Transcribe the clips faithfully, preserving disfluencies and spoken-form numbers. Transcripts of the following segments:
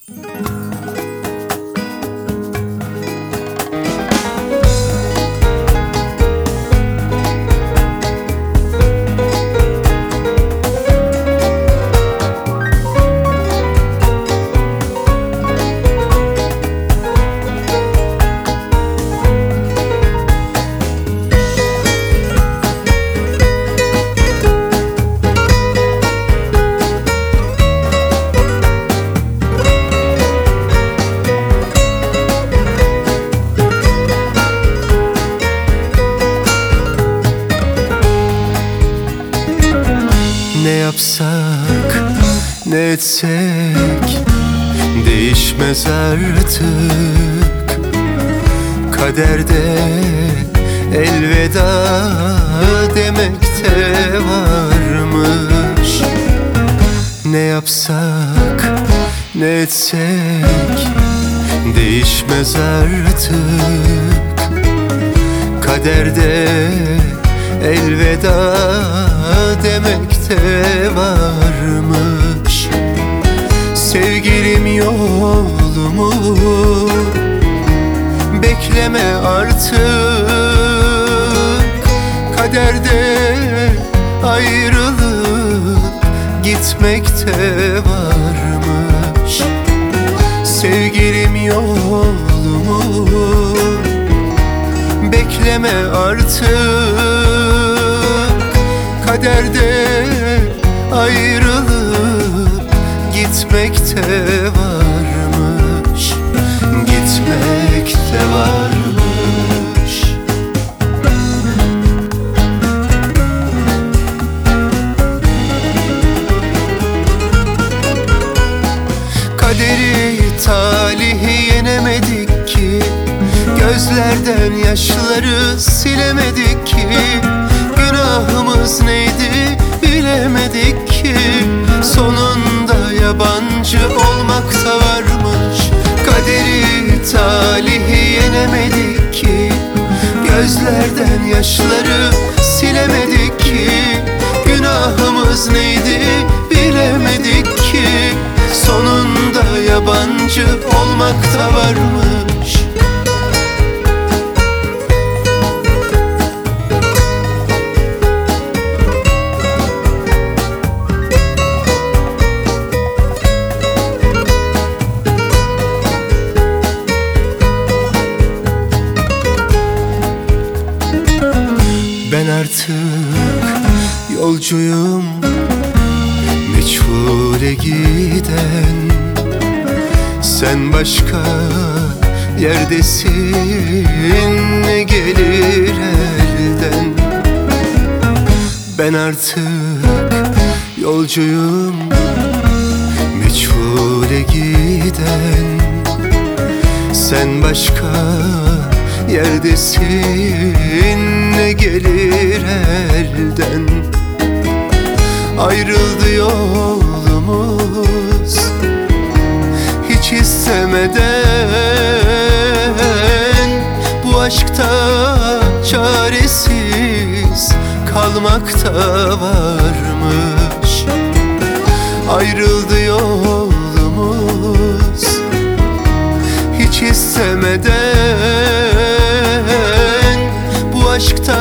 Ne yapsak, ne etsek değişmez artık. Kaderde elveda demekte varmış. Ne yapsak, ne etsek değişmez artık. Kaderde elveda demekte varmış. Sevgilim yolumu bekleme artık. Kaderde ayrılıp gitmekte varmış. Sevgilim yolumu bekleme artık. Kaderde ayrılıp gitmekte varmış. Gitmekte varmış. Kaderi, talihi yenemedik ki. Gözlerden yaşları silemedik ki. Günahımız neydi bilemedik ki. Sonunda yabancı olmak da varmış. Kaderi, talihi yenemedik ki. Gözlerden yaşları silemedik ki. Günahımız neydi bilemedik ki. Sonunda yabancı olmak da varmış. Ben artık yolcuyum, meçhule giden. Sen başka yerdesin, ne gelir elden. Ben artık yolcuyum, meçhule giden. Sen başka yerdesin, ne gelir elden. Ayrıldı yolumuz hiç istemeden. Bu aşkta çaresiz kalmakta varmış. Ayrıldı yolumuz hiç istemeden. Bu aşkta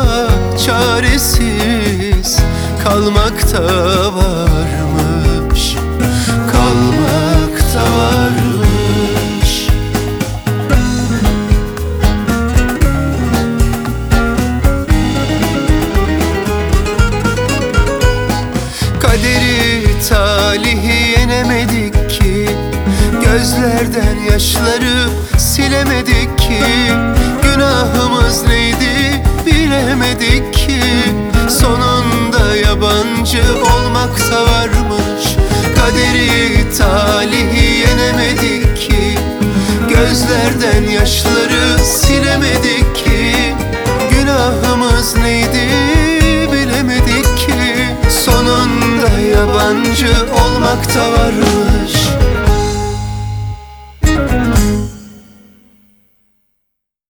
çaresiz kalmakta varmış. Kalmakta varmış. Kaderi, talihi yenemedik ki. Gözlerden yaşları silemedik ki. Günahımız neydi bilemedik ki. Sonunda yabancı olmak da varmış. Kaderi, talihi yenemedik ki. Gözlerden yaşları silemedik ki. Günahımız neydi bilemedik ki. Sonunda yabancı olmak da varmış.